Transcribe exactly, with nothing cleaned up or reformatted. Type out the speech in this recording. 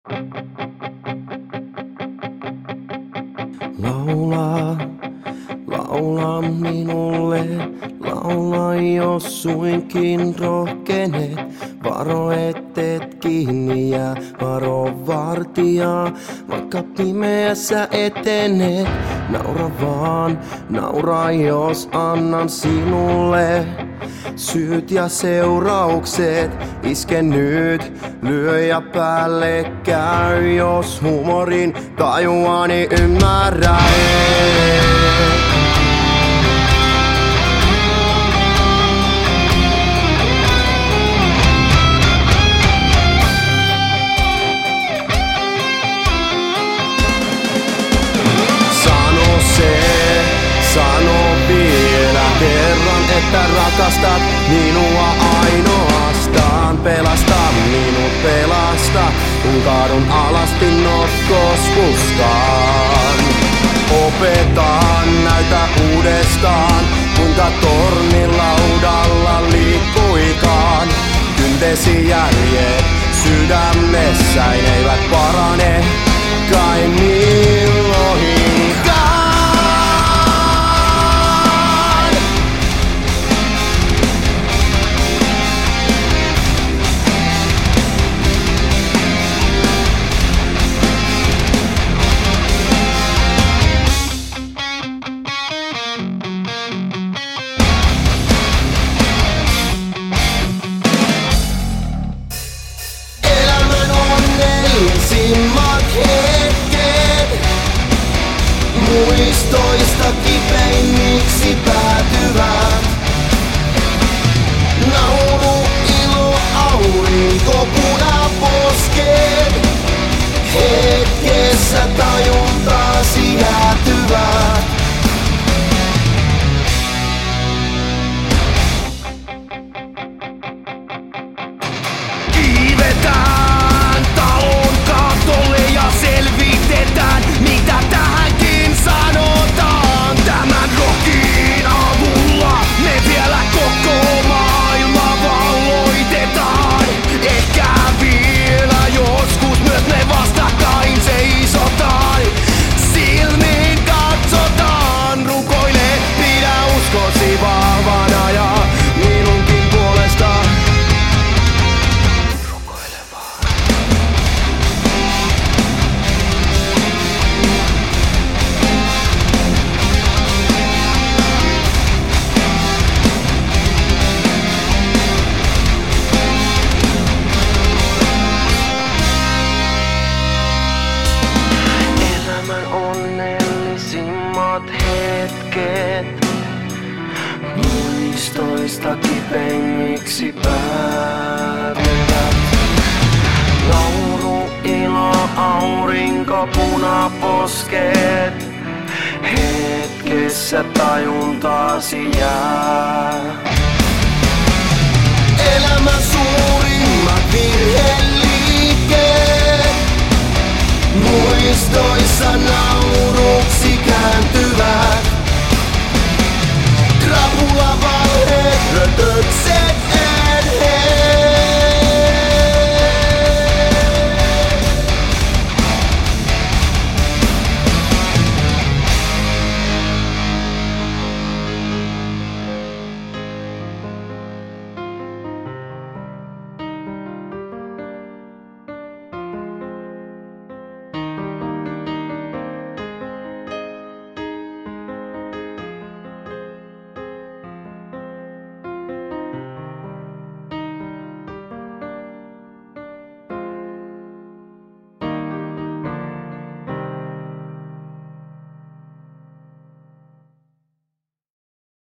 Laulaa, laulaa minulle, laula jos suinkin rohkenet. Varo ettet kiinni ja varo vartijaa, vaikka pimeässä etenet. Naura vaan, naura jos annan sinulle syyt ja seuraukset. Iske nyt, lyö ja päälle käy, jos humorin tajuani ymmärrä. Sano vielä kerran, että rakastat minua ainoastaan. Pelasta minut, pelasta, kun kaadun alasti notkoskuskaan. Opetaan, näytä uudestaan, kuinka tornilaudalla liikkuikaan. Kyntesi järjet sydämessäin eivät parane kai milloinkaan. Onnellisimmat hetket muistoista kipeimmiksi päätyvät. Nauru, ilo, aurinko, punaposket. Hetkessä tajuntaasi jäätyvät. Kiivetään talon katolle ja selvitetään, mitä tähänkin sanotaan. Tämän rockin avulla me vielä koko maailma valloitetaan. Ehkä vielä joskus myös me vastakkain seisotaan. Silmiin katsotaan, rukoile, pidä uskosi vahvana ja minunkin puolesta. Onnellisimmat hetket muistoista kipeimmiksi päätyvät. Nauru, ilo, aurinko, punaposket. Hetkessä tajuntaasi jää. Elämän suurimmat virheliikkeet muistoissa nauruksi kääntyvät. Krapula valheet, rötökset.